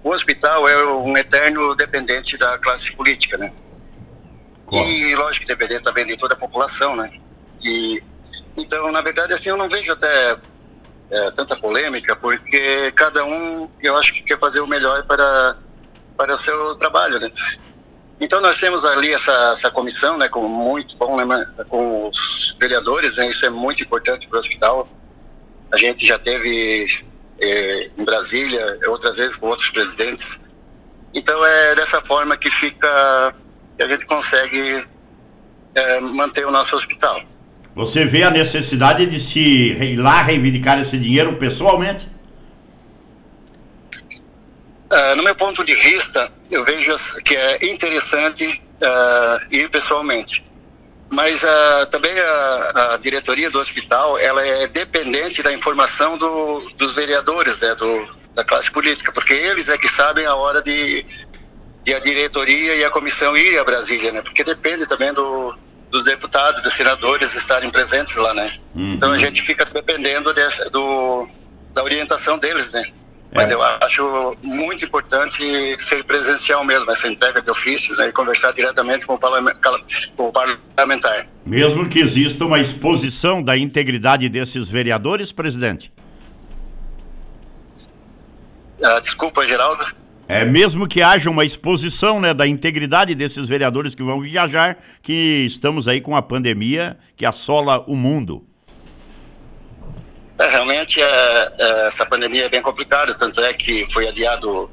o hospital é um eterno dependente da classe política, né? E, lógico, dependente também de toda a população, né? Então, na verdade, assim, eu não vejo até tanta polêmica, porque cada um, eu acho que quer fazer o melhor para o seu trabalho, né? Então, nós temos ali essa comissão, né, com muito bom, né, com os vereadores, né? Isso é muito importante para o hospital. A gente já teve em Brasília, outras vezes com outros presidentes. Então, é dessa forma que a gente consegue manter o nosso hospital. Você vê a necessidade de se ir lá reivindicar esse dinheiro pessoalmente? No meu ponto de vista, eu vejo que é interessante ir pessoalmente. Mas também a diretoria do hospital, ela é dependente da informação dos vereadores, né, da classe política, porque eles é que sabem a hora de a diretoria e a comissão ir a Brasília, né? Porque depende também dos deputados, dos senadores estarem presentes lá, né? Uhum. Então a gente fica dependendo da orientação deles, né? Mas eu acho muito importante ser presencial mesmo, essa entrega de ofícios, né? E conversar diretamente com o parlamentar. Mesmo que exista uma exposição da integridade desses vereadores, presidente? Desculpa, Geraldo. Mesmo que haja uma exposição, né, da integridade desses vereadores que vão viajar, que estamos aí com a pandemia que assola o mundo. Realmente essa pandemia é bem complicada, tanto é que foi adiado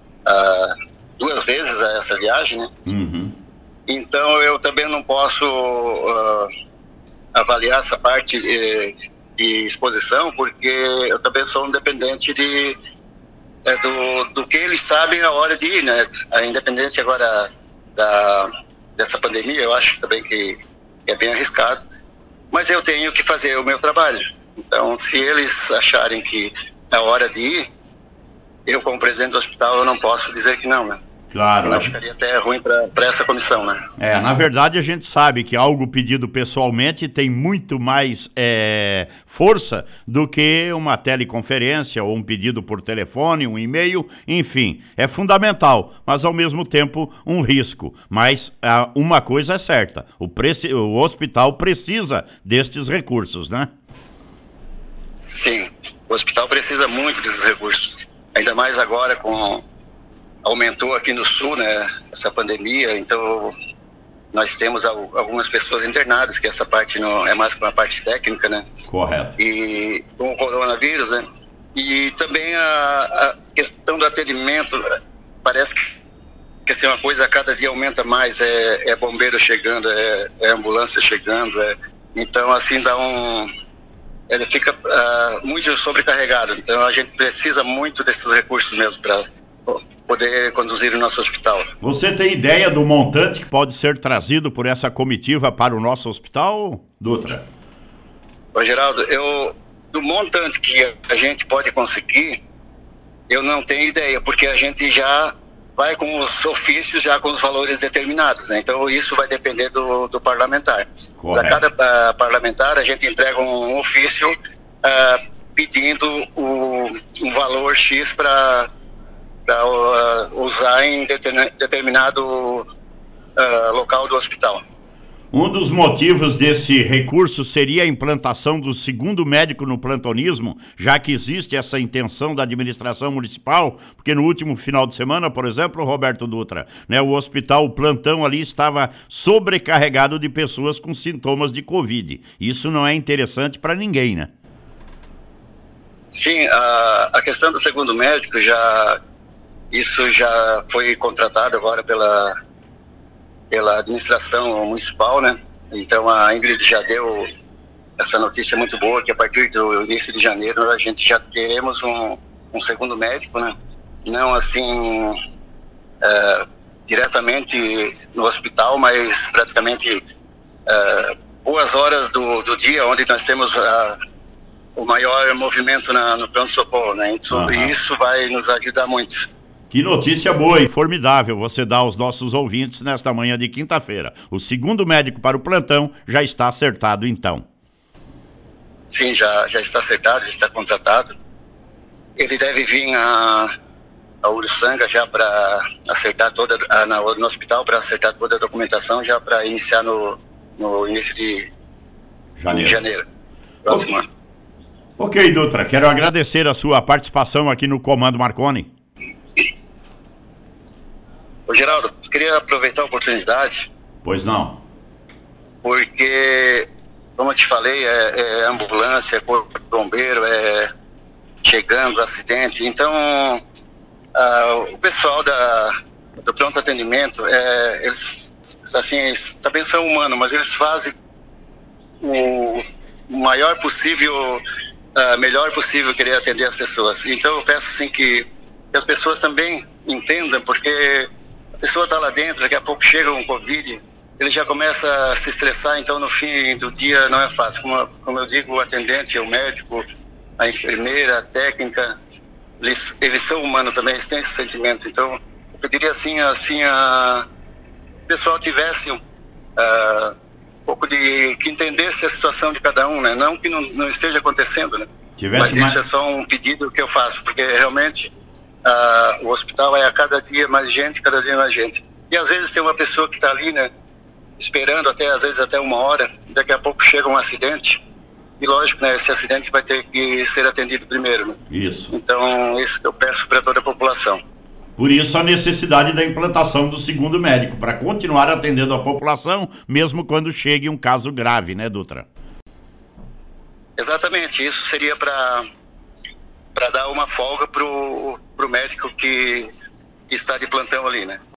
2 vezes essa viagem, né? Uhum. Então eu também não posso avaliar essa parte de exposição, porque eu também sou um dependente do que eles sabem na hora de ir, né? A independência agora dessa pandemia, eu acho também que é bem arriscado, mas eu tenho que fazer o meu trabalho. Então, se eles acharem que é hora de ir, eu, como presidente do hospital, eu não posso dizer que não, né? Claro. Eu ficaria até ruim para essa comissão, né? Na verdade, a gente sabe que algo pedido pessoalmente tem muito mais força do que uma teleconferência ou um pedido por telefone, um e-mail, enfim, é fundamental, mas ao mesmo tempo um risco. Mas uma coisa é certa, o hospital precisa destes recursos, né? Sim, o hospital precisa muito desses recursos, ainda mais agora aumentou aqui no sul, né, essa pandemia, então nós temos algumas pessoas internadas, que essa parte não é mais uma parte técnica, né? Correto. E com o coronavírus, né? E também a questão do atendimento, parece que assim, uma coisa a cada dia aumenta mais, é bombeiro chegando, é ambulância chegando, então assim ele fica muito sobrecarregado, então a gente precisa muito desses recursos mesmo para poder conduzir o nosso hospital. Você tem ideia do montante que pode ser trazido por essa comitiva para o nosso hospital, Dutra? Ô, Geraldo, do montante que a gente pode conseguir, eu não tenho ideia, porque a gente já vai com os ofícios, já com os valores determinados, né? Então isso vai depender do parlamentar. Para cada parlamentar, a gente entrega um ofício pedindo um valor X para usar em determinado local do hospital. Um dos motivos desse recurso seria a implantação do segundo médico no plantonismo, já que existe essa intenção da administração municipal, porque no último final de semana, por exemplo, Roberto Dutra, né, o hospital, o plantão ali estava sobrecarregado de pessoas com sintomas de Covid. Isso não é interessante para ninguém, né? Sim, a questão do segundo médico isso já foi contratado agora pela administração municipal, né? Então a Ingrid já deu essa notícia muito boa, que a partir do início de janeiro a gente já teremos um segundo médico, né? Não assim diretamente no hospital, mas praticamente boas horas do dia, onde nós temos o maior movimento no pronto-socorro, né? Então, isso vai nos ajudar muito. Que notícia boa e formidável você dá aos nossos ouvintes nesta manhã de quinta-feira. O segundo médico para o plantão já está acertado, então. Sim, já está acertado, já está contratado. Ele deve vir a Ouro miçanga já para acertar toda, no hospital, para acertar toda a documentação, já para iniciar no início de janeiro. Próximo ano. Ok, Dutra, quero agradecer a sua participação aqui no Comando Marconi. Ô Geraldo, queria aproveitar a oportunidade. Pois não. Porque, como eu te falei, é ambulância, é corpo de bombeiro, é chegando, acidente. Então, o pessoal do pronto atendimento, eles, assim, também são humanos, mas eles fazem o maior possível, melhor possível querer atender as pessoas. Então, eu peço assim que as pessoas também entendam, porque a pessoa está lá dentro, daqui a pouco chega um Covid, ele já começa a se estressar, então no fim do dia não é fácil. Como eu digo, o atendente, o médico, a enfermeira, a técnica, eles são humanos também, eles têm esse sentimento. Então, eu pediria assim o pessoal tivesse um pouco de que entendesse a situação de cada um, né? Não que não esteja acontecendo, né? Mas isso é só um pedido que eu faço, porque realmente o hospital é a cada dia mais gente, cada dia mais gente. E às vezes tem uma pessoa que está ali, né, esperando às vezes até 1 hora, daqui a pouco chega um acidente, e lógico, né, esse acidente vai ter que ser atendido primeiro, né? Isso. Então, isso que eu peço para toda a população. Por isso a necessidade da implantação do segundo médico, para continuar atendendo a população, mesmo quando chegue um caso grave, né, Dutra? Exatamente, isso seria para dar uma folga pro médico que está de plantão ali, né?